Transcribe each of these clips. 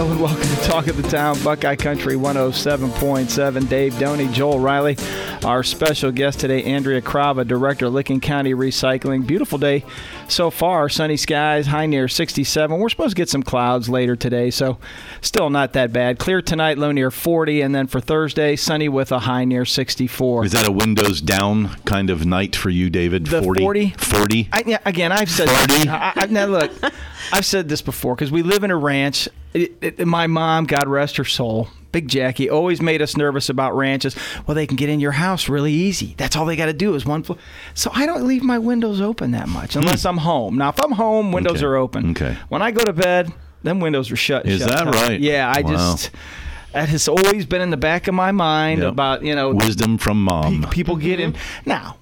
Hello and welcome to Talk of the Town, Buckeye Country 107.7. Dave Doney, Joel Riley. Our special guest today, Andrea Crava, Director of Licking County Recycling. Beautiful day so far. Sunny skies, high near 67. We're supposed to get some clouds later today, so still not that bad. Clear tonight, low near 40. And then for Thursday, sunny with a high near 64. Is that a windows down kind of night for you, David? The 40? 40? Again, I've said 40? Now look, I've said this before because we live in a ranch. My mom, God rest her soul, Big Jackie, always made us nervous about ranches. Well, they can get in your house really easy. That's all they got to do is one floor. So I don't leave my windows open that much unless I'm home. Now, if I'm home, windows are open. Okay. When I go to bed, them windows are shut. Is that right? Yeah, that has always been in the back of my mind about, wisdom from mom. People get in. Now,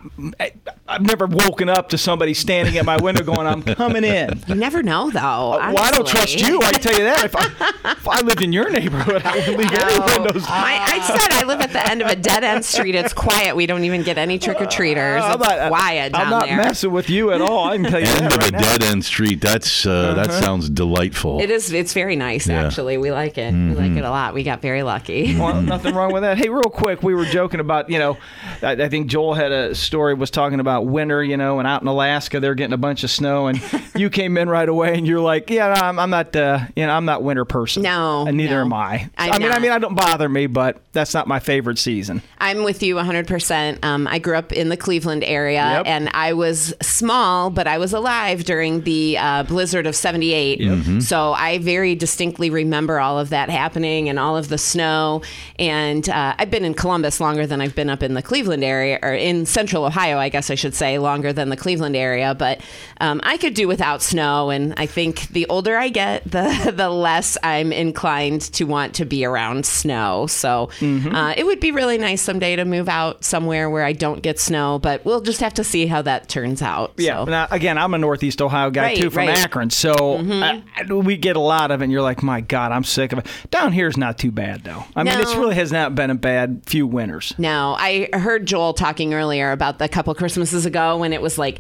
I've never woken up to somebody standing at my window going, I'm coming in. You never know, though. Well, I don't trust you. I can tell you that. If I lived in your neighborhood, I wouldn't leave any windows. I said I live at the end of a dead-end street. It's quiet. We don't even get any trick-or-treaters. It's quiet down there. I'm not messing with you at all. I can tell you that right now. End of a dead-end street. That sounds delightful. It is. It's very nice, actually. We like it. We like it a lot. We got very lucky. Well, nothing wrong with that. Hey, real quick, we were joking about, I think Joel had a story, was talking about winter, and out in Alaska, they're getting a bunch of snow, and you came in right away, and you're like, I'm not, I'm not winter person. No, and neither am I. I mean, it don't bother me, but that's not my favorite season. I'm with you 100%. I grew up in the Cleveland area, and I was small, but I was alive during the blizzard of 78. So I very distinctly remember all of that happening and all of the snow. And I've been in Columbus longer than I've been up in the Cleveland area, or in central Ohio, I guess I should say, longer than the Cleveland area. But I could do without snow. And I think the older I get, the less I'm inclined to want to be around snow. So it would be really nice someday to move out somewhere where I don't get snow. But we'll just have to see how that turns out. Yeah. So. Now, again, I'm a Northeast Ohio guy, too, from Akron. So we get a lot of it. And you're like, my God, I'm sick of it. Down here is not too bad, though. I mean, it really has not been a bad few winters. No. I heard Joel talking earlier about the couple Christmases ago when it was like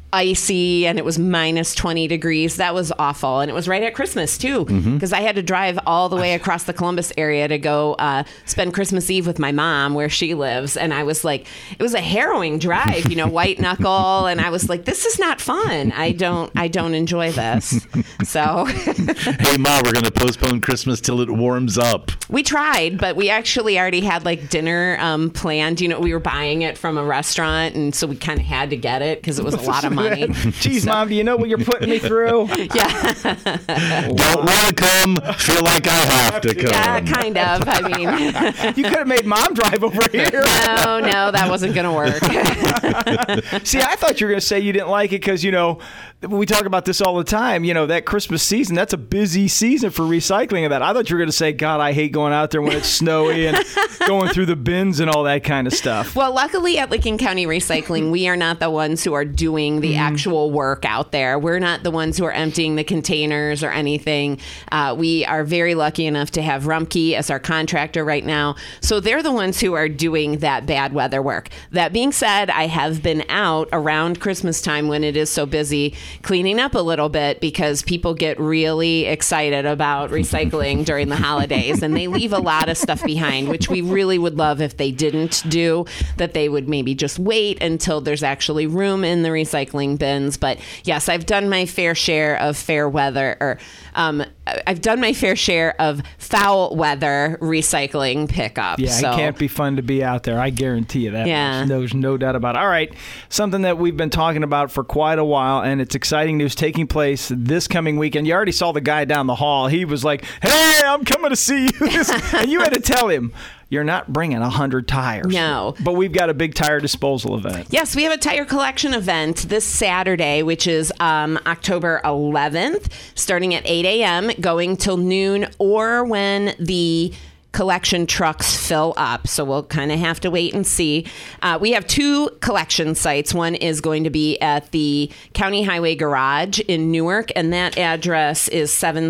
icy and it was minus 20 degrees. That was awful. And it was right at Christmas too, because I had to drive all the way across the Columbus area to go spend Christmas Eve with my mom where she lives. And I was like, it was a harrowing drive, white knuckle. And I was like, this is not fun. I don't enjoy this. So hey, Ma, we're going to postpone Christmas till it warms up. We tried, but we actually already had like dinner planned. We were buying it from a restaurant, and so we kind of had to get it because it was a lot of money. Geez, Mom, do you know what you're putting me through? Yeah. Don't want to come, feel like I have to come. Yeah, kind of. I mean, you could have made Mom drive over here. No, that wasn't going to work. See, I thought you were going to say you didn't like it because, we talk about this all the time. That Christmas season, that's a busy season for recycling of that. I thought you were going to say, God, I hate going out there when it's snowy and going through the bins and all that kind of stuff. Well, luckily at Licking County Recycling, we are not the ones who are doing the actual work out there. We're not the ones who are emptying the containers or anything. We are very lucky enough to have Rumpke as our contractor right now. So they're the ones who are doing that bad weather work. That being said, I have been out around Christmas time when it is so busy cleaning up a little bit because people get really excited about recycling during the holidays and they leave a lot of stuff behind, which we really would love if they didn't do, that they would maybe just wait until there's actually room in the recycling bins. But yes, I've done my fair share of fair weather, or I've done my fair share of foul weather recycling pickup. Yeah, so. It can't be fun to be out there. I guarantee you that. Yeah. There's no doubt about it. All right, something that we've been talking about for quite a while, and it's exciting news taking place this coming weekend. You already saw the guy down the hall. He was like, hey, I'm coming to see you. And you had to tell him, you're not bringing 100 tires. No. But we've got a big tire disposal event. Yes, we have a tire collection event this Saturday, which is October 11th, starting at 8 a.m., going till noon, or when the collection trucks fill up. So we'll kind of have to wait and see. We have 2 collection sites. One is going to be at the County Highway Garage in Newark, and that address is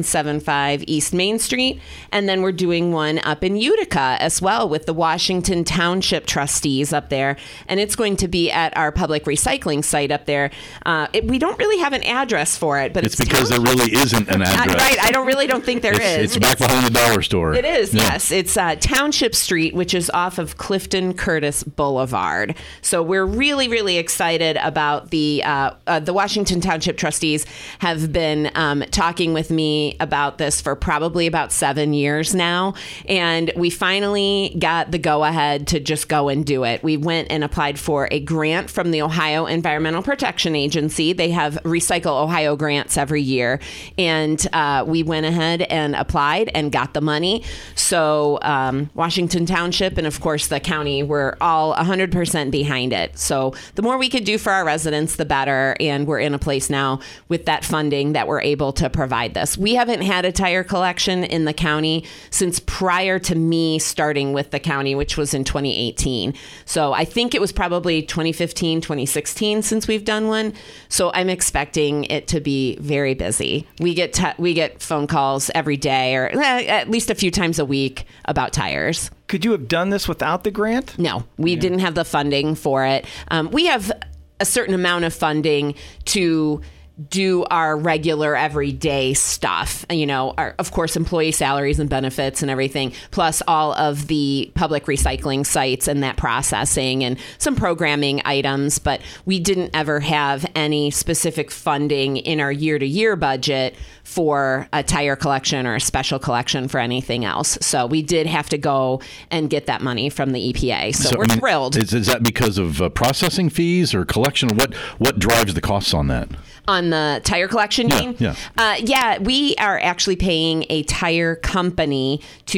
775 East Main Street. And then we're doing one up in Utica as well with the Washington Township trustees up there. And it's going to be at our public recycling site up there. We don't really have an address for it, but it's because there really isn't an address. Right. I don't think there is. It's back behind the dollar store. It is, yes. It's Township Street, which is off of Clifton Curtis Boulevard. So we're really, really excited about the Washington Township trustees have been talking with me about this for probably about 7 years now. And we finally got the go-ahead to just go and do it. We went and applied for a grant from the Ohio Environmental Protection Agency. They have Recycle Ohio grants every year. And we went ahead and applied and got the money. So Washington Township and, of course, the county were all 100% behind it. So the more we could do for our residents, the better. And we're in a place now with that funding that we're able to provide this. We haven't had a tire collection in the county since prior to me starting with the county, which was in 2018. So I think it was probably 2015, 2016 since we've done one. So I'm expecting it to be very busy. We get phone calls every day, or at least a few times a week, about tires. Could you have done this without the grant? No, we didn't have the funding for it. We have a certain amount of funding to do our regular everyday stuff, of course, employee salaries and benefits and everything, plus all of the public recycling sites and that processing and some programming items. But we didn't ever have any specific funding in our year-to-year budget for a tire collection or a special collection for anything else. So we did have to go and get that money from the EPA. So we're thrilled. Is that because of processing fees or collection? What drives the costs on that? On the tire collection, Yeah. We are actually paying a tire company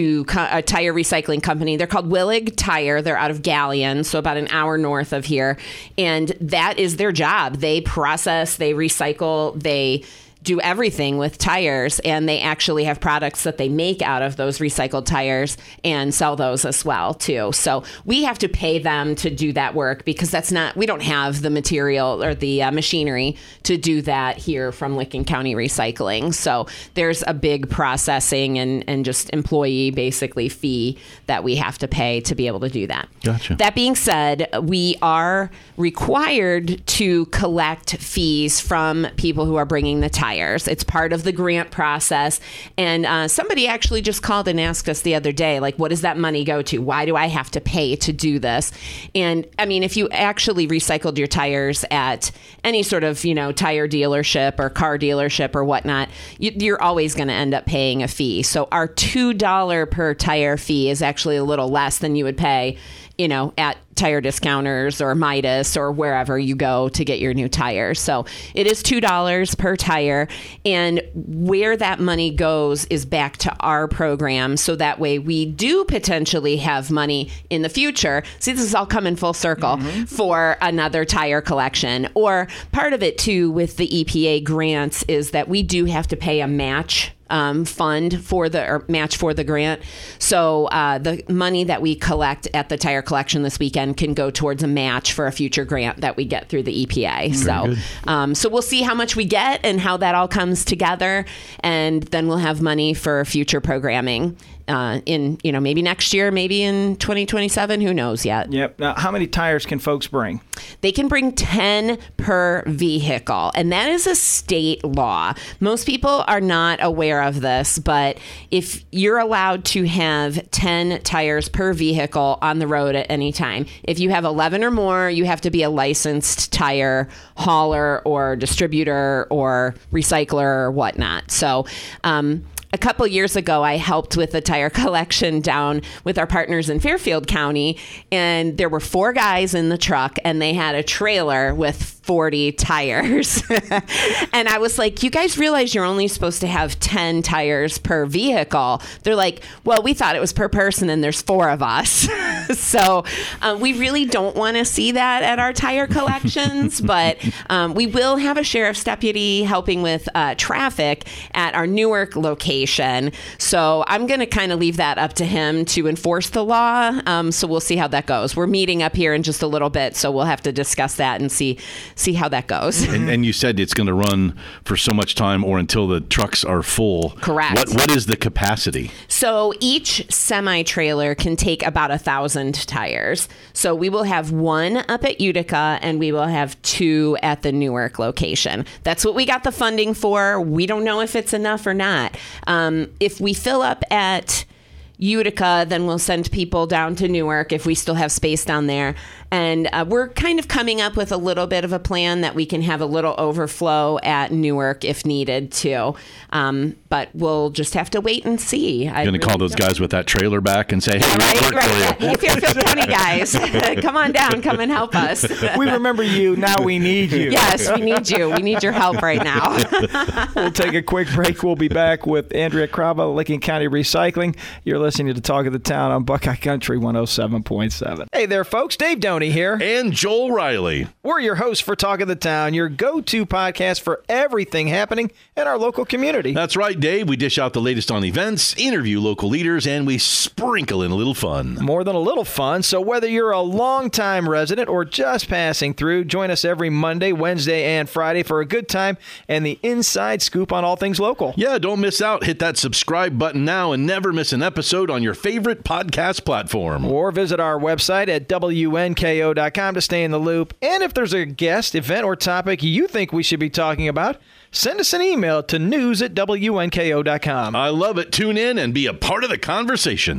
a tire recycling company. They're called Willig Tire. They're out of Galleon, so about an hour north of here. And that is their job. They process, they recycle, they do everything with tires, and they actually have products that they make out of those recycled tires and sell those as well too. So we have to pay them to do that work because we don't have the material or the machinery to do that here from Licking County Recycling. So there's a big processing and just employee basically fee that we have to pay to be able to do that. Gotcha. That being said, we are required to collect fees from people who are bringing the tires. It's part of the grant process. And somebody actually just called and asked us the other day, like, what does that money go to? Why do I have to pay to do this? And I mean, if you actually recycled your tires at any sort of, tire dealership or car dealership or whatnot, you're always going to end up paying a fee. So our $2 per tire fee is actually a little less than you would pay at tire discounters or Midas or wherever you go to get your new tires. So it is $2 per tire. And where that money goes is back to our program. So that way we do potentially have money in the future. See, this is all coming full circle for another tire collection. Or part of it too with the EPA grants is that we do have to pay a match fund for match for the grant. So the money that we collect at the tire collection this weekend can go towards a match for a future grant that we get through the EPA. So we'll see how much we get and how that all comes together, and then we'll have money for future programming in maybe next year, maybe in 2027. Who knows yet? Yep. Now, how many tires can folks bring? They can bring 10 per vehicle, and that is a state law. Most people are not aware of this, but if you're allowed to have 10 tires per vehicle on the road at any time, if you have 11 or more, you have to be a licensed tire hauler or distributor or recycler or whatnot. So, a couple years ago, I helped with a tire collection down with our partners in Fairfield County, and there were 4 guys in the truck, and they had a trailer with 40 tires. And I was like, you guys realize you're only supposed to have 10 tires per vehicle? They're like, well, we thought it was per person, and there's 4 of us. So we really don't want to see that at our tire collections, but we will have a sheriff's deputy helping with traffic at our Newark location. location. So I'm going to kind of leave that up to him to enforce the law. So we'll see how that goes. We're meeting up here in just a little bit, so we'll have to discuss that and see how that goes. And you said it's going to run for so much time or until the trucks are full. Correct. What is the capacity? So each semi-trailer can take about 1,000 tires. So we will have one up at Utica and we will have two at the Newark location. That's what we got the funding for. We don't know if it's enough or not. If we fill up at Utica, then we'll send people down to Newark if we still have space down there. And we're kind of coming up with a little bit of a plan that we can have a little overflow at Newark if needed too. But we'll just have to wait and see. You're going to call those guys with that trailer back and say, hey, we work for you. If you're Fairfield County guys, come on down, come and help us. We remember you. Now we need you. Yes, we need you. We need your help right now. We'll take a quick break. We'll be back with Andrea Crava, Licking County Recycling. You're listening to Talk of the Town on Buckeye Country 107.7. Hey there, folks. Dave Doney here. And Joel Riley. We're your hosts for Talk of the Town, your go-to podcast for everything happening in our local community. That's right, Dave. We dish out the latest on events, interview local leaders, and we sprinkle in a little fun. More than a little fun. So whether you're a longtime resident or just passing through, join us every Monday, Wednesday, and Friday for a good time and the inside scoop on all things local. Yeah, don't miss out. Hit that subscribe button now and never miss an episode on your favorite podcast platform. Or visit our website at WNKO.com to stay in the loop. And if there's a guest, event, or topic you think we should be talking about, send us an email to news@WNKO.com. I love it. Tune in and be a part of the conversation.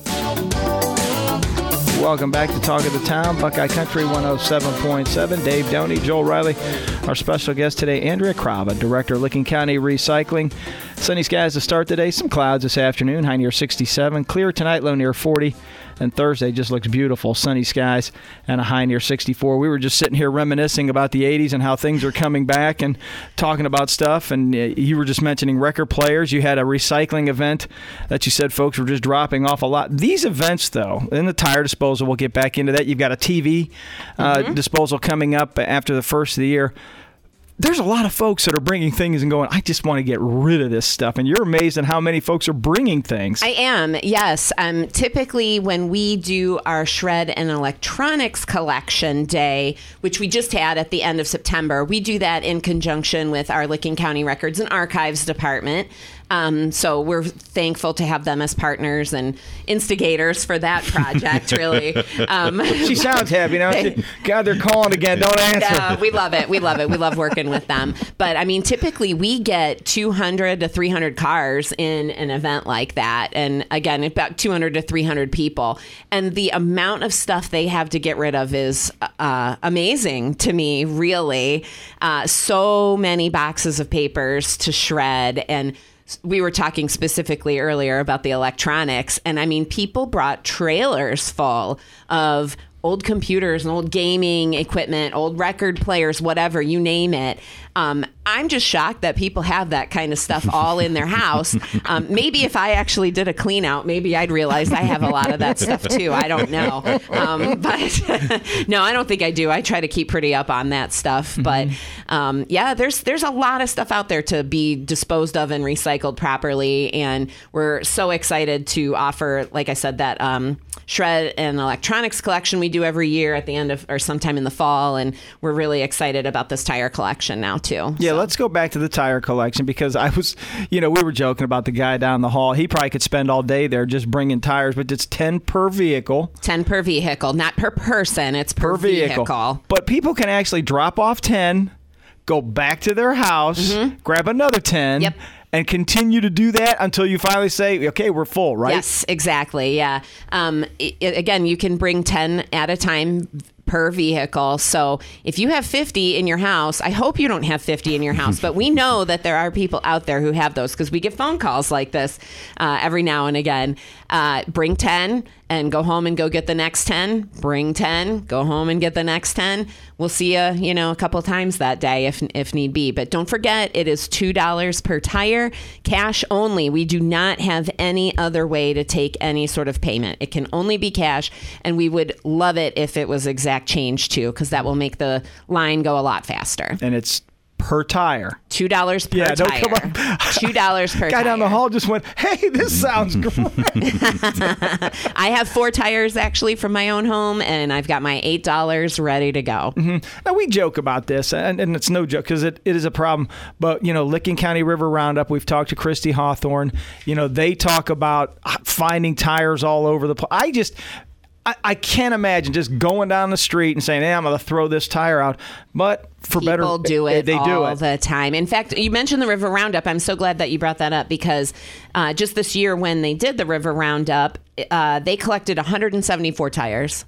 Welcome back to Talk of the Town, Buckeye Country 107.7. Dave Doney, Joel Riley. Our special guest today, Andrea Crava, Director of Licking County Recycling. Sunny skies to start today. Some clouds this afternoon, high near 67. Clear tonight, low near 40. And Thursday just looks beautiful. Sunny skies and a high near 64. We were just sitting here reminiscing about the 80s and how things are coming back and talking about stuff. And you were just mentioning record players. You had a recycling event that you said folks were just dropping off a lot. These events, though, in the tire disposal, we'll get back into that. You've got a TV disposal coming up after the first of the year. There's a lot of folks that are bringing things and going, I just want to get rid of this stuff. And you're amazed at how many folks are bringing things. I am, yes. Typically, when we do our shred and electronics collection day, which we just had at the end of September, we do that in conjunction with our Licking County Records and Archives Department. So we're thankful to have them as partners and instigators for that project, really. She sounds happy now. God, they're calling again. Don't answer. We love it. We love it. We love working with them. But, I mean, typically we get 200 to 300 cars in an event like that. And, again, about 200 to 300 people. And the amount of stuff they have to get rid of is amazing to me, really. So many boxes of papers to shred, and we were talking specifically earlier about the electronics, and I mean, people brought trailers full of old computers and old gaming equipment, old record players, whatever, you name it. I'm just shocked that people have that kind of stuff all in their house. Maybe if I actually did a clean out, maybe I'd realize I have a lot of that stuff too. I don't know. But no, I don't think I do. I try to keep pretty up on that stuff. But yeah, there's a lot of stuff out there to be disposed of and recycled properly. And we're so excited to offer, like I said, that shred and electronics collection we do every year at the end of, or sometime in the fall. And we're really excited about this tire collection now too. Yeah, let's go back to the tire collection, because I was, we were joking about the guy down the hall. He probably could spend all day there just bringing tires, but it's 10 per vehicle. 10 per vehicle, not per person. It's per vehicle. But people can actually drop off 10, go back to their house, grab another 10. Yep. And continue to do that until you finally say, okay, we're full, right? Yes, exactly. Yeah. Again, you can bring 10 at a time per vehicle. So if you have 50 in your house, I hope you don't have 50 in your house, but we know that there are people out there who have those, because we get phone calls like this every now and again. Bring 10 and go home and go get the next 10. Bring 10, go home and get the next 10. We'll see you, a couple times that day if need be. But don't forget, it is $2 per tire, cash only. We do not have any other way to take any sort of payment. It can only be cash, and we would love it if it was exact change too, because that will make the line go a lot faster. And it's per tire. $2 per Yeah, don't tire. come up. $2 per Guy tire. down the hall just went, hey, this sounds great. I have 4 tires actually from my own home, and I've got my $8 ready to go. Now, we joke about this, and it's no joke because it is a problem. But, Licking County River Roundup, we've talked to Christy Hawthorne. They talk about finding tires all over the place. I can't imagine just going down the street and saying, hey, I'm going to throw this tire out. But for People do it they do all it. the time. In fact, you mentioned the River Roundup. I'm so glad that you brought that up because just this year when they did the River Roundup, they collected 174 tires.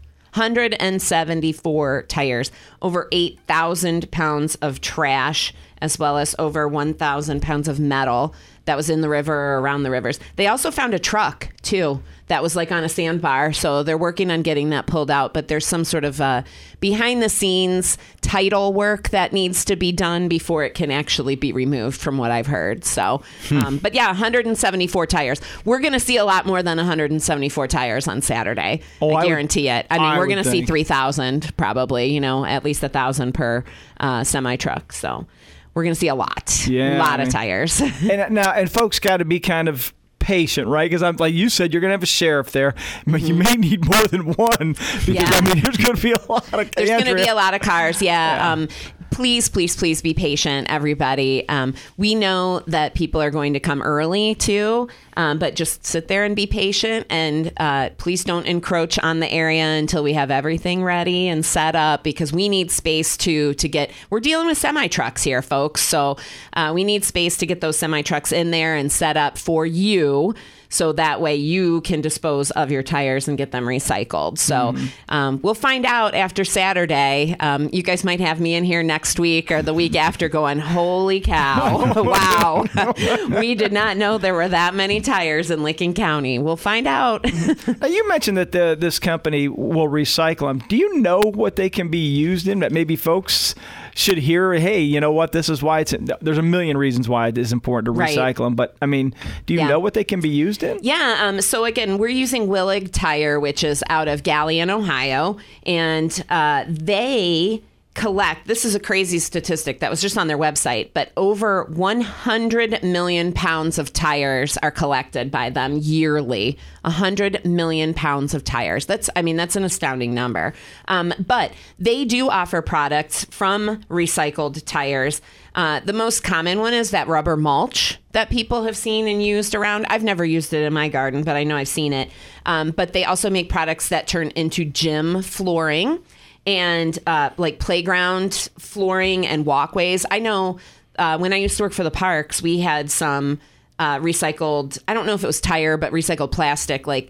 174 tires, over 8,000 pounds of trash, as well as over 1,000 pounds of metal that was in the river or around the rivers. They also found a truck, too, that was like on a sandbar. So they're working on getting that pulled out. But there's some sort of behind the scenes title work that needs to be done before it can actually be removed, from what I've heard. So, but yeah, 174 tires. We're going to see a lot more than 174 tires on Saturday. I guarantee it. I mean, we're going to see 3,000 probably, at least 1,000 per semi truck. So we're going to see a lot. Yeah, a lot of tires. And folks got to be kind of patient, right? Because I'm like you said, you're going to have a sheriff there. But you may need more than one because there's going to be a lot of. There's going to be a lot of cars. Yeah. Please be patient, everybody. We know that people are going to come early too, but just sit there and be patient, and please don't encroach on the area until we have everything ready and set up, because we need space to get. We're dealing with semi trucks here, folks, so we need space to get those semi trucks in there and set up for you. So that way you can dispose of your tires and get them recycled. So we'll find out after Saturday. You guys might have me in here next week or the week after going, holy cow, wow. We did not know there were that many tires in Licking County. We'll find out. Now, you mentioned that this company will recycle them. Do you know what they can be used in? That maybe folks should hear, hey, you know what, this is why there's a million reasons why it is important to recycle them. But, I mean, do you know what they can be used in? Yeah. So, again, we're using Willig Tire, which is out of Galion, Ohio. And they collect, this is a crazy statistic that was just on their website, but over 100 million pounds of tires are collected by them yearly. 100 million pounds of tires. That's an astounding number. But they do offer products from recycled tires. The most common one is that rubber mulch that people have seen and used around. I've never used it in my garden, but I know I've seen it. But they also make products that turn into gym flooring and like playground flooring and walkways. I know when I used to work for the parks, we had some recycled, I don't know if it was tire, but recycled plastic, like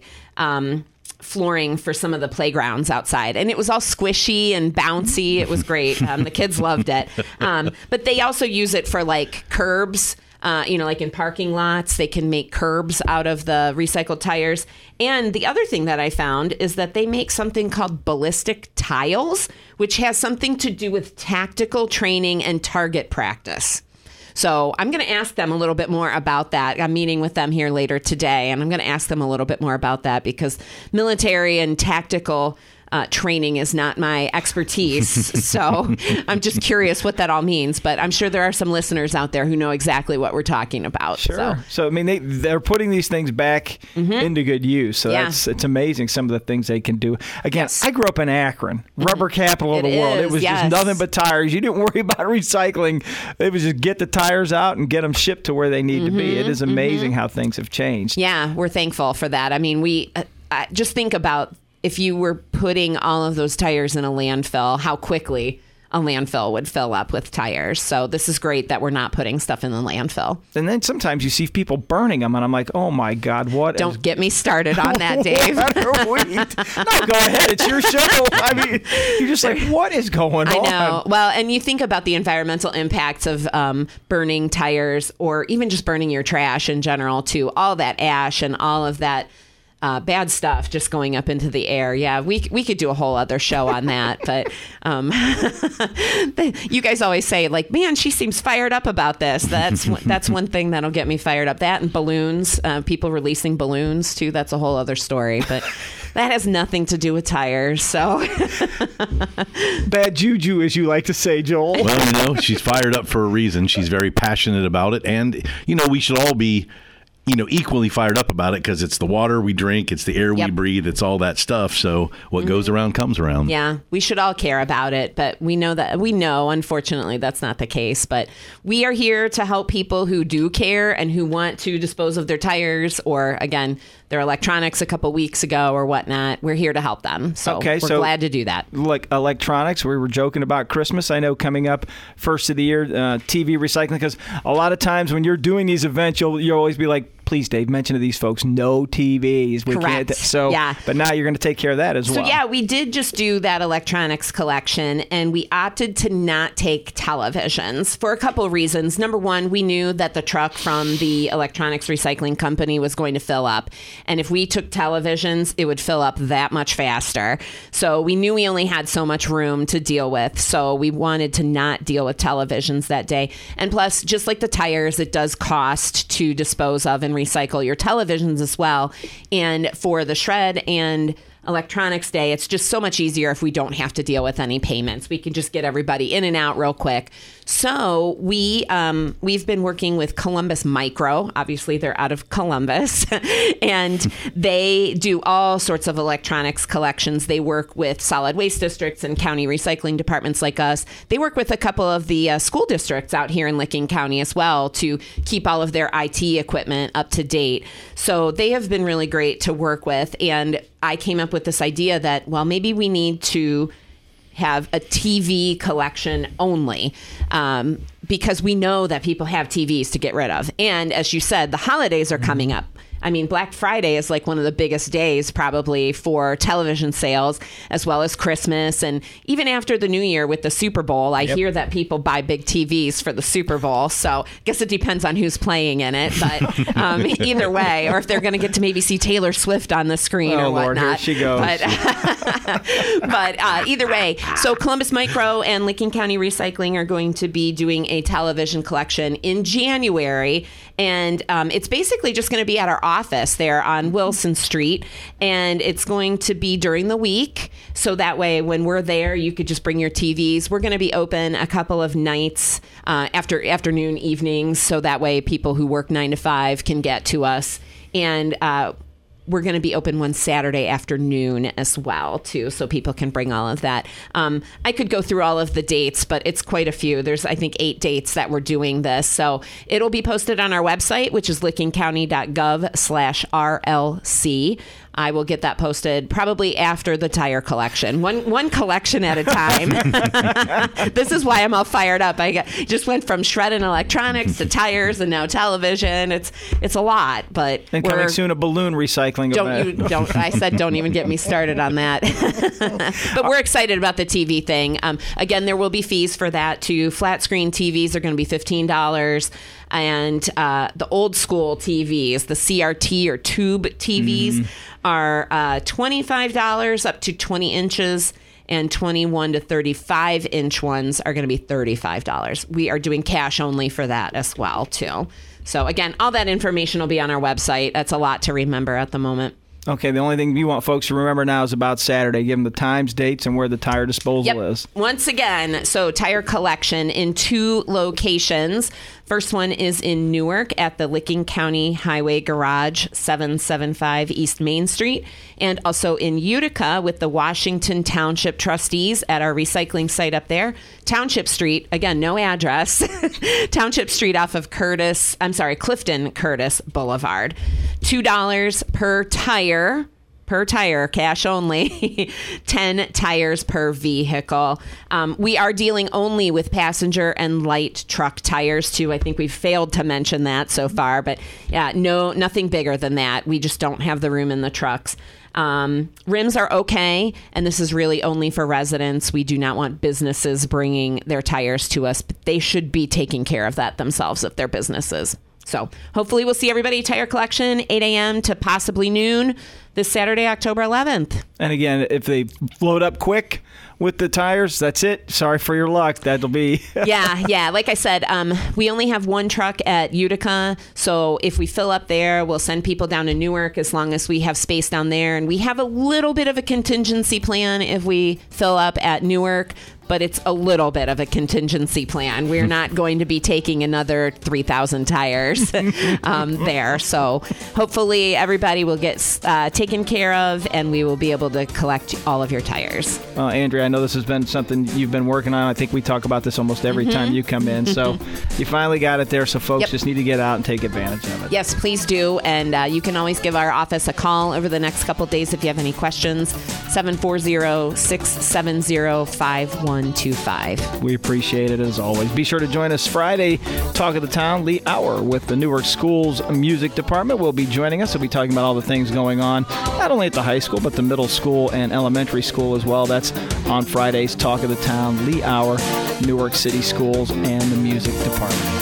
flooring for some of the playgrounds outside. And it was all squishy and bouncy. It was great. The kids loved it. But they also use it for like curbs. Like in parking lots, they can make curbs out of the recycled tires. And the other thing that I found is that they make something called ballistic tiles, which has something to do with tactical training and target practice. So I'm going to ask them a little bit more about that. I'm meeting with them here later today, and I'm going to ask them a little bit more about that because military and tactical training is not my expertise. So I'm just curious what that all means. But I'm sure there are some listeners out there who know exactly what we're talking about. Sure. So I mean, they're putting these things back into good use. So it's amazing some of the things they can do. Again, I grew up in Akron, rubber capital of the world. It was just nothing but tires. You didn't worry about recycling. It was just get the tires out and get them shipped to where they need to be. It is amazing how things have changed. Yeah, we're thankful for that. I mean, we just think about if you were putting all of those tires in a landfill, how quickly a landfill would fill up with tires. So this is great that we're not putting stuff in the landfill. And then sometimes you see people burning them, and I'm like, oh my God, what? Don't get me started on that, Dave. No, go ahead. It's your show. I mean, you're just like, what is going on? I know. Well, and you think about the environmental impacts of burning tires or even just burning your trash in general, too. All that ash and all of that bad stuff just going up into the air. Yeah, we could do a whole other show on that. But you guys always say, like, man, she seems fired up about this. That's one thing that'll get me fired up. That and balloons, people releasing balloons, too. That's a whole other story. But That has nothing to do with tires. So bad juju, as you like to say, Joel. Well, she's fired up for a reason. She's very passionate about it. And, we should all be, equally fired up about it because it's the water we drink, it's the air we breathe, it's all that stuff. So what goes around comes around. Yeah, we should all care about it, but we know, unfortunately, that's not the case. But we are here to help people who do care and who want to dispose of their tires or, again, their electronics a couple weeks ago or whatnot. We're here to help them. So we're glad to do that. Like electronics, we were joking about Christmas. I know coming up first of the year, TV recycling, because a lot of times when you're doing these events, you'll always be like, please, Dave, mention to these folks, no TVs. Correct. But now you're going to take care of that as well. So, yeah, we did just do that electronics collection, and we opted to not take televisions for a couple of reasons. Number one, we knew that the truck from the electronics recycling company was going to fill up. And if we took televisions, it would fill up that much faster. So we knew we only had so much room to deal with. So we wanted to not deal with televisions that day. And plus, just like the tires, it does cost to dispose of and recycle your televisions as well. And for the shred and electronics day, it's just so much easier if we don't have to deal with any payments. We can just get everybody in and out real quick. So we've been working with Columbus Micro. Obviously, they're out of Columbus, and they do all sorts of electronics collections. They work with solid waste districts and county recycling departments like us. They work with a couple of the school districts out here in Licking County as well to keep all of their IT equipment up to date. So they have been really great to work with, and I came up with this idea that, well, maybe we need to have a TV collection only, because we know that people have TVs to get rid of. And as you said, the holidays are coming up. I mean, Black Friday is like one of the biggest days probably for television sales, as well as Christmas. And even after the New Year with the Super Bowl, I hear that people buy big TVs for the Super Bowl. So I guess it depends on who's playing in it. But either way, or if they're going to get to maybe see Taylor Swift on the screen or whatnot. Lord, here she goes. But either way, so Columbus Micro and Licking County Recycling are going to be doing a television collection in January. And it's basically just going to be at our office there on Wilson Street. And it's going to be during the week. So that way, when we're there, you could just bring your TVs. We're going to be open a couple of nights afternoon, evenings. So that way, people who work 9 to 5 can get to us. And we're going to be open one Saturday afternoon as well, too, so people can bring all of that. I could go through all of the dates, but it's quite a few. There's, I think, 8 dates that we're doing this. So it'll be posted on our website, which is lickingcounty.gov/RLC. I will get that posted probably after the tire collection, one collection at a time. This is why I'm all fired up. I just went from shredding electronics to tires and now television. It's a lot, but and coming soon a balloon recycling event. I said don't even get me started on that. But we're excited about the TV thing. Again, there will be fees for that too. Flat screen TVs are going to be $15. And the old school TVs, the CRT or tube TVs, are $25 up to 20 inches, and 21 to 35 inch ones are going to be $35. We are doing cash only for that as well, too. So again, all that information will be on our website. That's a lot to remember at the moment. Okay, the only thing you want folks to remember now is about Saturday. Give them the times, dates, and where the tire disposal is. Once again, so tire collection in 2 locations. First one is in Newark at the Licking County Highway Garage, 775 East Main Street, and also in Utica with the Washington Township Trustees at our recycling site up there. Township Street, again, no address. Township Street off of Clifton Curtis Boulevard. $2 per tire. Cash only, 10 tires per vehicle. We are dealing only with passenger and light truck tires too. I think we've failed to mention that so far, but yeah, nothing bigger than that. We just don't have the room in the trucks. Rims are okay, and this is really only for residents. We do not want businesses bringing their tires to us, but they should be taking care of that themselves if they're businesses. So hopefully we'll see everybody at Tire Collection, 8 a.m. to possibly noon this Saturday, October 11th. And again, if they load up quick with the tires, that's it. Sorry for your luck. That'll be... Yeah. Like I said, we only have one truck at Utica. So if we fill up there, we'll send people down to Newark as long as we have space down there. And we have a little bit of a contingency plan if we fill up at Newark. But it's a little bit of a contingency plan. We're not going to be taking another 3,000 tires there. So hopefully everybody will get taken care of, and we will be able to collect all of your tires. Well, Andrea, I know this has been something you've been working on. I think we talk about this almost every time you come in. So you finally got it there, so folks just need to get out and take advantage of it. Yes, please do. And you can always give our office a call over the next couple of days if you have any questions. 740-670-5125. We appreciate it as always. Be sure to join us Friday, Talk of the Town, Lee Hour with the Newark Schools Music Department. Will be joining us. We'll be talking about all the things going on, not only at the high school, but the middle school and elementary school as well. That's on Fridays, Talk of the Town, Lee Hour, Newark City Schools, and the Music Department.